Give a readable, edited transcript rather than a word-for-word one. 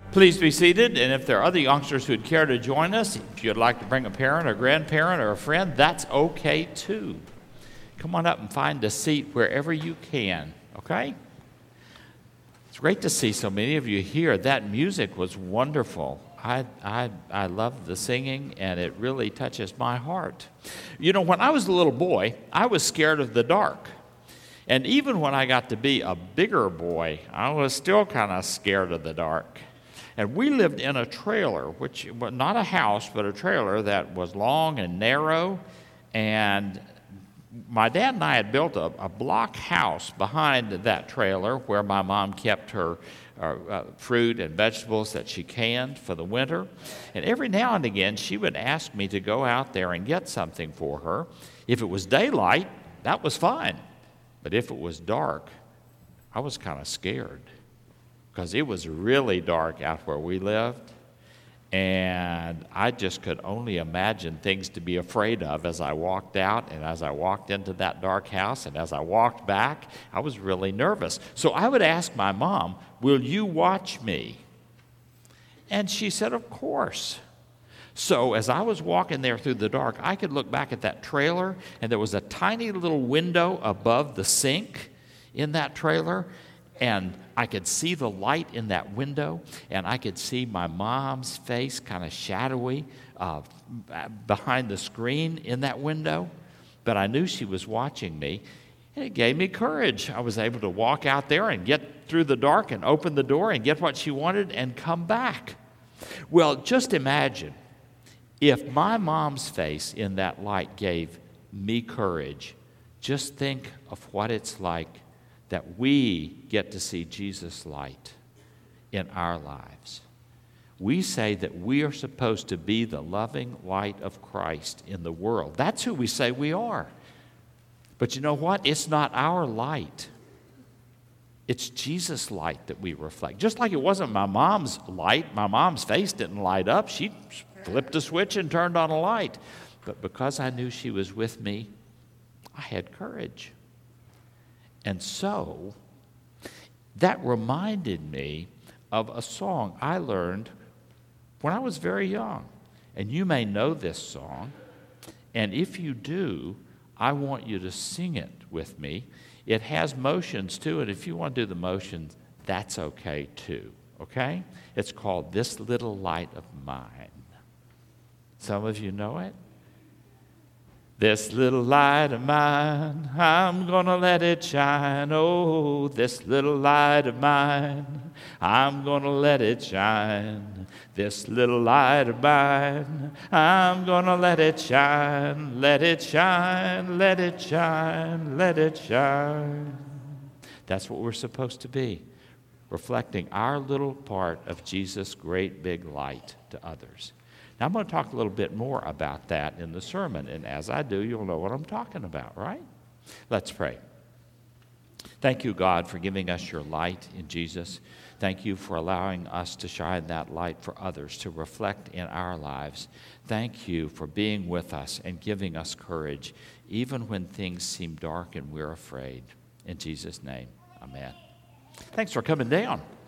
Please be seated, and if there are other youngsters who'd care to join us, if you'd like to bring a parent or grandparent or a friend, that's okay too. Come on up and find a seat wherever you can, okay? It's great to see so many of you here. That music was wonderful. I love the singing, and it really touches my heart. You know, when I was a little boy, I was scared of the dark. And even when I got to be a bigger boy, I was still kind of scared of the dark. And we lived in a trailer, which was not a house, but a trailer that was long and narrow. And my dad and I had built a block house behind that trailer where my mom kept her fruit and vegetables that she canned for the winter. And every now and again, she would ask me to go out there and get something for her. If it was daylight, that was fine. But if it was dark, I was kind of scared, because it was really dark out where we lived, and I just could only imagine things to be afraid of as I walked out and as I walked into that dark house, and as I walked back, I was really nervous. So I would ask my mom, "Will you watch me?" And she said, "Of course." So as I was walking there through the dark, I could look back at that trailer, and there was a tiny little window above the sink in that trailer, and I could see the light in that window, and I could see my mom's face kind of shadowy behind the screen in that window. But I knew she was watching me, and it gave me courage. I was able to walk out there and get through the dark and open the door and get what she wanted and come back. Well, just imagine if my mom's face in that light gave me courage. Just think of what it's like that we get to see Jesus' light in our lives. We say that we are supposed to be the loving light of Christ in the world. That's who we say we are. But you know what? It's not our light. It's Jesus' light that we reflect. Just like it wasn't my mom's light. My mom's face didn't light up. She flipped a switch and turned on a light. But because I knew she was with me, I had courage. And so, that reminded me of a song I learned when I was very young. And you may know this song. And if you do, I want you to sing it with me. It has motions to it. If you want to do the motions, that's okay too. Okay? It's called "This Little Light of Mine." Some of you know it. This little light of mine, I'm gonna let it shine. Oh, this little light of mine, I'm gonna let it shine. This little light of mine, I'm gonna let it shine. Let it shine, let it shine, let it shine. That's what we're supposed to be, reflecting our little part of Jesus' great big light to others. Now, I'm going to talk a little bit more about that in the sermon, and as I do, you'll know what I'm talking about, right? Let's pray. Thank you, God, for giving us your light in Jesus. Thank you for allowing us to shine that light for others, to reflect in our lives. Thank you for being with us and giving us courage, even when things seem dark and we're afraid. In Jesus' name, amen. Thanks for coming down.